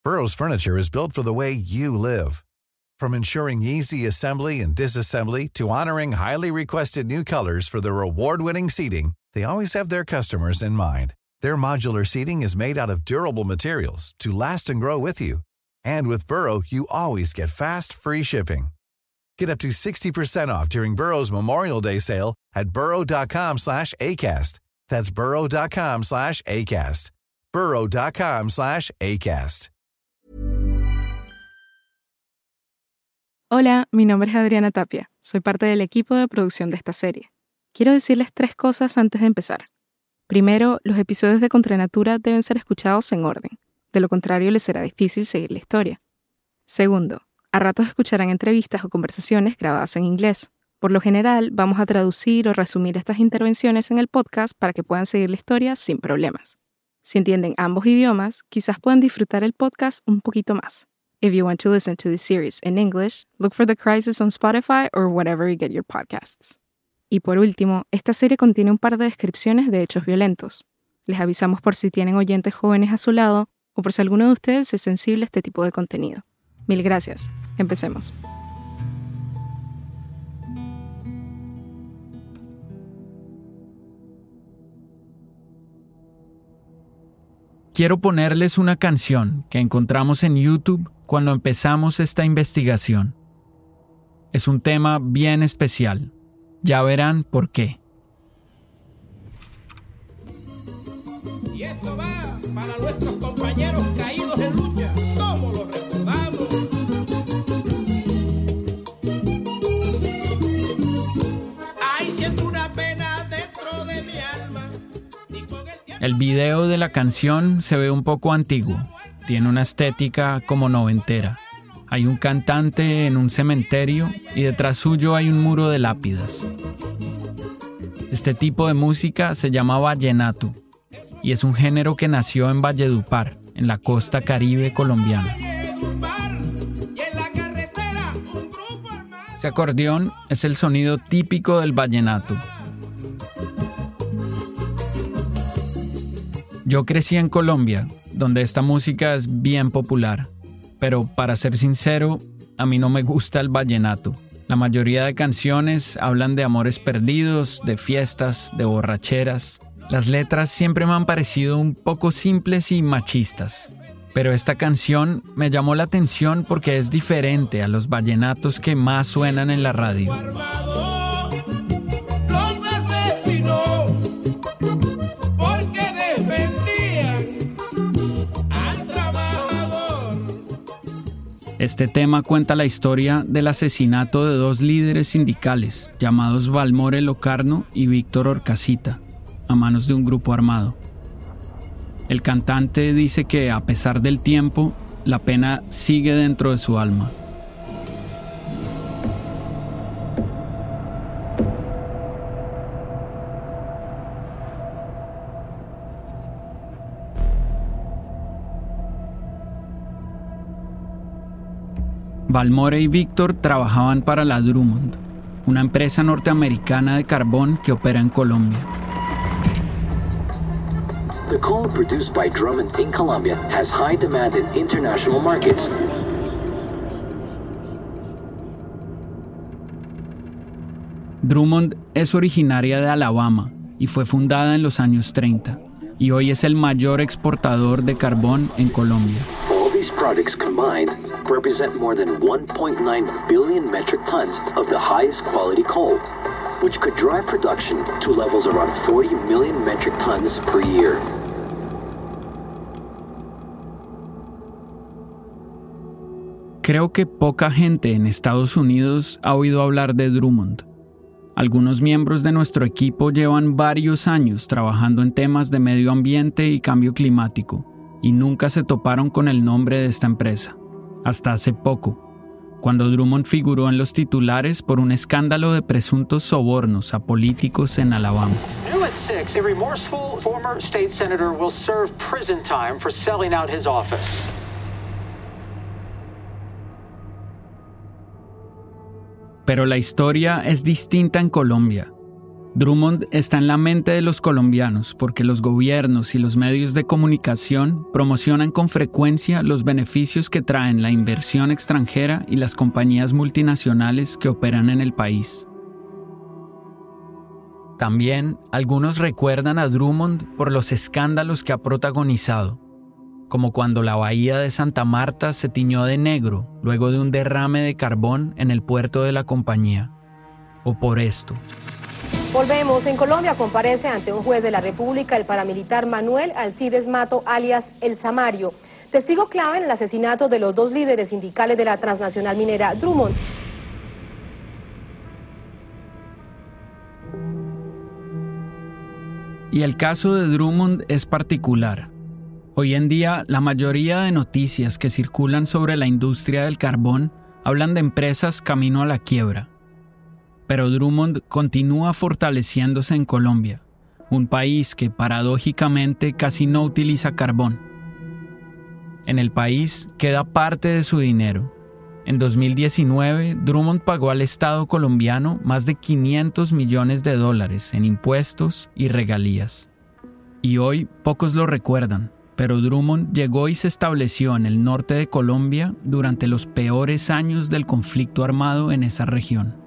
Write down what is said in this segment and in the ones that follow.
Burrow's furniture is built for the way you live. From ensuring easy assembly and disassembly to honoring highly requested new colors for their award-winning seating, they always have their customers in mind. Their modular seating is made out of durable materials to last and grow with you. And with Burrow, you always get fast, free shipping. Get up to 60% off during Burrow's Memorial Day sale at burrow.com/ACAST. That's burrow.com/ACAST. burrow.com/ACAST. Hola, mi nombre es Adriana Tapia. Soy parte del equipo de producción de esta serie. Quiero decirles 3 cosas antes de empezar. Primero, los episodios de Contranatura deben ser escuchados en orden. De lo contrario, les será difícil seguir la historia. Segundo, a ratos escucharán entrevistas o conversaciones grabadas en inglés. Por lo general, vamos a traducir o resumir estas intervenciones en el podcast para que puedan seguir la historia sin problemas. Si entienden ambos idiomas, quizás puedan disfrutar el podcast un poquito más. If you want to listen to this series in English, look for The Crisis on Spotify or wherever you get your podcasts. Y por último, esta serie contiene un par de descripciones de hechos violentos. Les avisamos por si tienen oyentes jóvenes a su lado o por si alguno de ustedes es sensible a este tipo de contenido. Mil gracias. Empecemos. Quiero ponerles una canción que encontramos en YouTube cuando empezamos esta investigación. Es un tema bien especial. Ya verán por qué. Y esto va para nuestros compañeros caídos en lucha. ¿Cómo lo recordamos? Ay, si es una pena dentro de mi alma. El video de la canción se ve un poco antiguo. Tiene una estética como noventera. Hay un cantante en un cementerio y detrás suyo hay un muro de lápidas. Este tipo de música se llama vallenato y es un género que nació en Valledupar, en la costa caribe colombiana. Ese acordeón es el sonido típico del vallenato. Yo crecí en Colombia, donde esta música es bien popular, pero para ser sincero, a mí no me gusta el vallenato. La mayoría de canciones hablan de amores perdidos, de fiestas, de borracheras. Las letras siempre me han parecido un poco simples y machistas. Pero esta canción me llamó la atención porque es diferente a los vallenatos que más suenan en la radio. Este tema cuenta la historia del asesinato de 2 líderes sindicales llamados Valmore Locarno y Víctor Orcasita, a manos de un grupo armado. El cantante dice que, a pesar del tiempo, la pena sigue dentro de su alma. Valmore y Víctor trabajaban para la Drummond, una empresa norteamericana de carbón que opera en Colombia. The coal produced by Drummond in Colombia has high demand in international markets. Drummond es originaria de Alabama y fue fundada en los años 30 y hoy es el mayor exportador de carbón en Colombia. All these products combined represent more than 1.9 billion metric tons of the highest quality coal, which could drive production to levels around 40 million metric tons per year. Creo que poca gente en Estados Unidos ha oído hablar de Drummond. Algunos miembros de nuestro equipo llevan varios años trabajando en temas de medio ambiente y cambio climático y nunca se toparon con el nombre de esta empresa. Hasta hace poco, cuando Drummond figuró en los titulares por un escándalo de presuntos sobornos a políticos en Alabama. New at 6, a remorseful former state senator will serve prison time for selling out his office. Pero la historia es distinta en Colombia. Drummond está en la mente de los colombianos porque los gobiernos y los medios de comunicación promocionan con frecuencia los beneficios que traen la inversión extranjera y las compañías multinacionales que operan en el país. También, algunos recuerdan a Drummond por los escándalos que ha protagonizado, como cuando la bahía de Santa Marta se tiñó de negro luego de un derrame de carbón en el puerto de la compañía. O por esto. Volvemos. En Colombia comparece ante un juez de la República el paramilitar Manuel Alcides Mato, alias El Samario, testigo clave en el asesinato de los dos líderes sindicales de la transnacional minera Drummond. Y el caso de Drummond es particular. Hoy en día, la mayoría de noticias que circulan sobre la industria del carbón hablan de empresas camino a la quiebra. Pero Drummond continúa fortaleciéndose en Colombia, un país que paradójicamente casi no utiliza carbón. En el país queda parte de su dinero. En 2019, Drummond pagó al Estado colombiano más de $500 millones en impuestos y regalías. Y hoy pocos lo recuerdan, pero Drummond llegó y se estableció en el norte de Colombia durante los peores años del conflicto armado en esa región.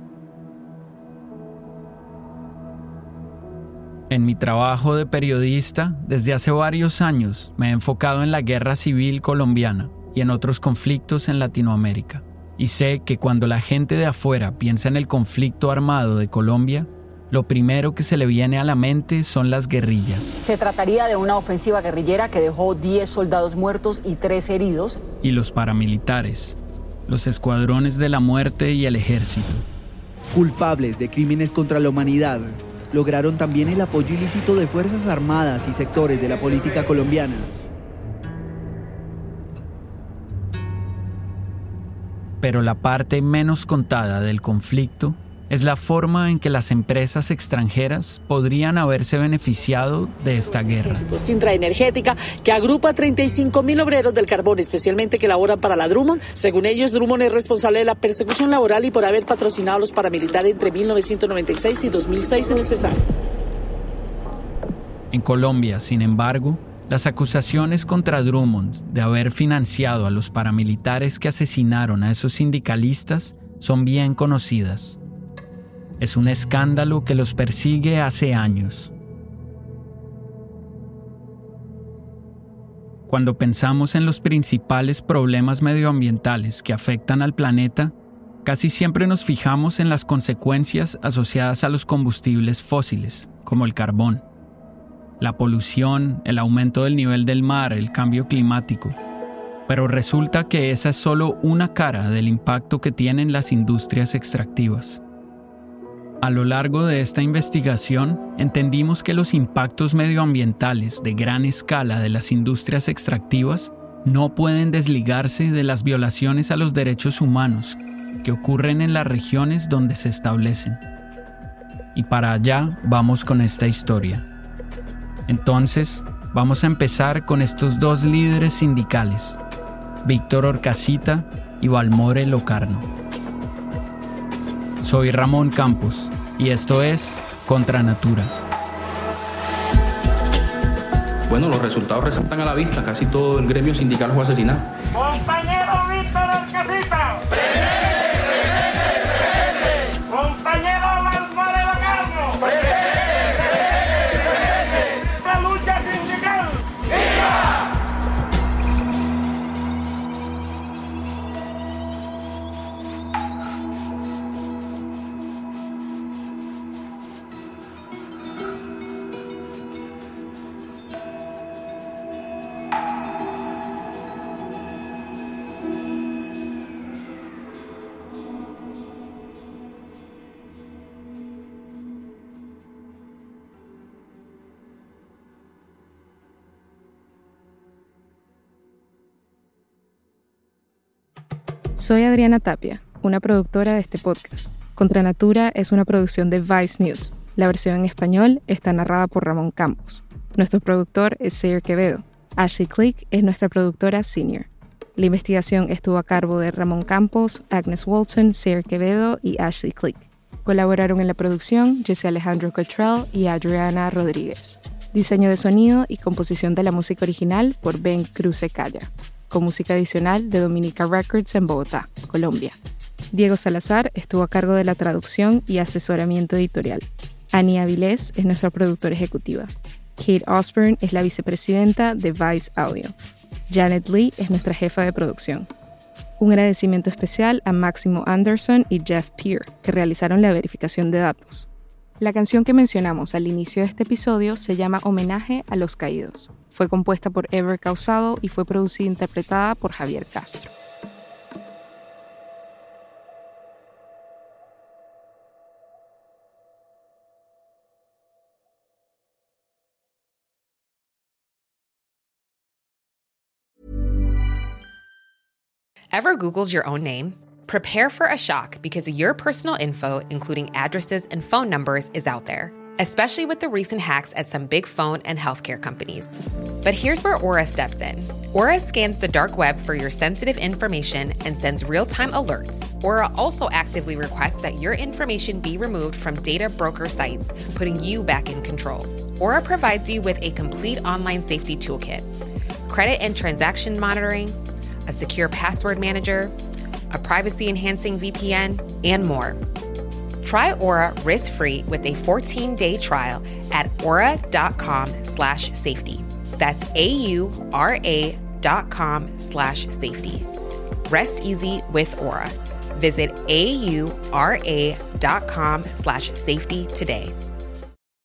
En mi trabajo de periodista, desde hace varios años me he enfocado en la guerra civil colombiana y en otros conflictos en Latinoamérica. Y sé que cuando la gente de afuera piensa en el conflicto armado de Colombia, lo primero que se le viene a la mente son las guerrillas. Se trataría de una ofensiva guerrillera que dejó 10 soldados muertos y 3 heridos. Y los paramilitares, los escuadrones de la muerte y el ejército. Culpables de crímenes contra la humanidad, lograron también el apoyo ilícito de fuerzas armadas y sectores de la política colombiana. Pero la parte menos contada del conflicto es la forma en que las empresas extranjeras podrían haberse beneficiado de esta guerra. Sintra Energética, que agrupa 35.000 obreros del carbón, especialmente que laboran para la Drummond. Según ellos, Drummond es responsable de la persecución laboral y por haber patrocinado a los paramilitares entre 1996 y 2006 en el Cesar. En Colombia, sin embargo, las acusaciones contra Drummond de haber financiado a los paramilitares que asesinaron a esos sindicalistas son bien conocidas. Es un escándalo que los persigue hace años. Cuando pensamos en los principales problemas medioambientales que afectan al planeta, casi siempre nos fijamos en las consecuencias asociadas a los combustibles fósiles, como el carbón. La polución, el aumento del nivel del mar, el cambio climático. Pero resulta que esa es solo una cara del impacto que tienen las industrias extractivas. A lo largo de esta investigación, entendimos que los impactos medioambientales de gran escala de las industrias extractivas no pueden desligarse de las violaciones a los derechos humanos que ocurren en las regiones donde se establecen. Y para allá vamos con esta historia. Entonces, vamos a empezar con estos dos líderes sindicales, Víctor Orcasita y Valmore Locarno. Soy Ramón Campos y esto es Contra Natura. Bueno, los resultados resaltan a la vista. Casi todo el gremio sindical fue asesinado. ¡Compañero Víctor Orcasita! ¡Presente, presente, presente! ¡Compañero Valmore Locarno! ¡Presente, presente, presente! ¡La lucha sindical! ¡Viva! Soy Adriana Tapia, una productora de este podcast. Contra Natura es una producción de Vice News. La versión en español está narrada por Ramón Campos. Nuestro productor es Sayre Quevedo. Ashley Click es nuestra productora senior. La investigación estuvo a cargo de Ramón Campos, Agnes Walton, Sayre Quevedo y Ashley Click. Colaboraron en la producción Jesse Alejandro Cottrell y Adriana Rodríguez. Diseño de sonido y composición de la música original por Ben Cruce Calla, con música adicional de Dominica Records en Bogotá, Colombia. Diego Salazar estuvo a cargo de la traducción y asesoramiento editorial. Annie Avilés es nuestra productora ejecutiva. Kate Osborne es la vicepresidenta de Vice Audio. Janet Lee es nuestra jefa de producción. Un agradecimiento especial a Máximo Anderson y Jeff Peer, que realizaron la verificación de datos. La canción que mencionamos al inicio de este episodio se llama Homenaje a los Caídos. Fue compuesta por Ever Causado y fue producida e interpretada por Javier Castro. Ever Googled your own name? Prepare for a shock because your personal info, including addresses and phone numbers, is out there, especially with the recent hacks at some big phone and healthcare companies. But here's where Aura steps in. Aura scans the dark web for your sensitive information and sends real-time alerts. Aura also actively requests that your information be removed from data broker sites, putting you back in control. Aura provides you with a complete online safety toolkit, credit and transaction monitoring, a secure password manager, a privacy-enhancing VPN, and more. Try Aura risk-free with a 14-day trial at aura.com/safety. That's AURA.com/safety. Rest easy with Aura. Visit AURA.com/safety today.